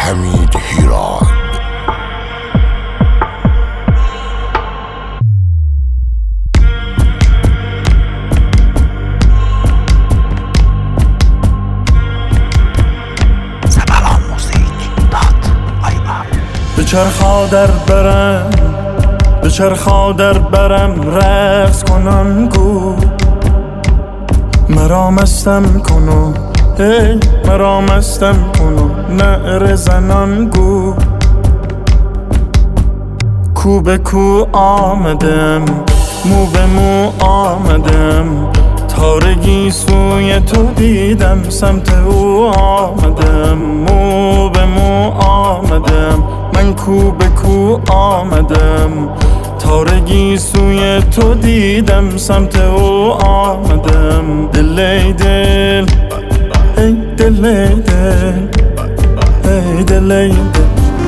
حمید هیراد. به چرخا در برم رقص کنان گو، مرا مستم کنو هی مرا مستم کنو نعره زنان گو. کو به کو آمدم مو به مو آمدم، تارگی سوی تو دیدم سمت او آمدم. مو به مو آمدم من کو به کو آمدم، تارگی سوی تو دیدم سمت او آمدم. دل ای دل ای دل ای دل ای دل ای دل.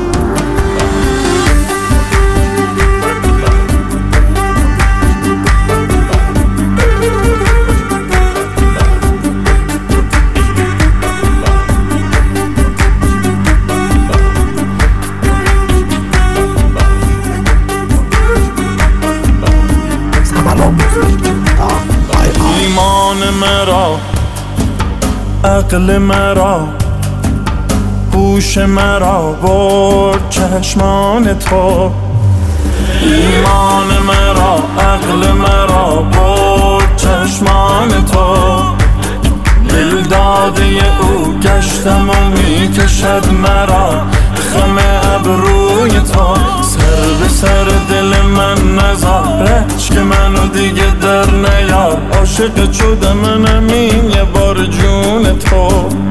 ایمان مرا عقل مرا هوش مرا برد چشمان تو. ایمان مرا عقل مرا برد چشمان تو، دل داده او گشتم و میکشد مرا خم ابروی تو. سر به سر دل من نذار عشق منو دیگه در نیار، عاشق شدم منم این یه بار جون تو.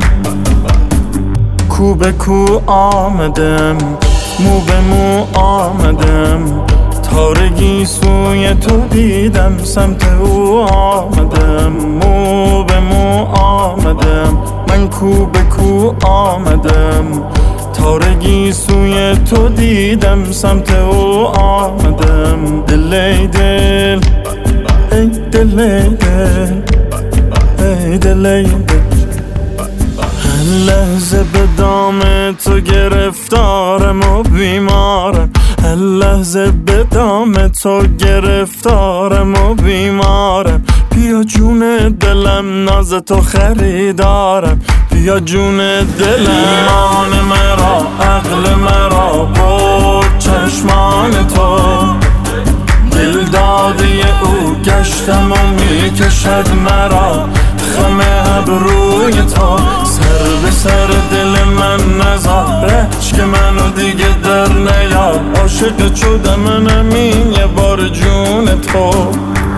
کو به کو آمدم مو به مو آمدم، تارگی سوی تو دیدم سمت او آمدم. مو به مو آمدم من کو به کو آمدم، تارگی سوی تو دیدم سمت او آمدم. دل ای دل ای دل ای دل ای دل ای دل. هر لحظه به دام تو گرفتارم و بیمارم، هر لحظه به دام تو گرفتارم و بیمارم. بیا جون دلم ناز تو خریدارم، بیا جون دلم. ایمان مرا عقل مرا برد چشمان تو، دل داده او گشتم و میکشد مرا خم ابروی تو. سر به سر دل من نذار عشق منو دیگه در نیار، عاشق شدم منم این یه بار جون تو.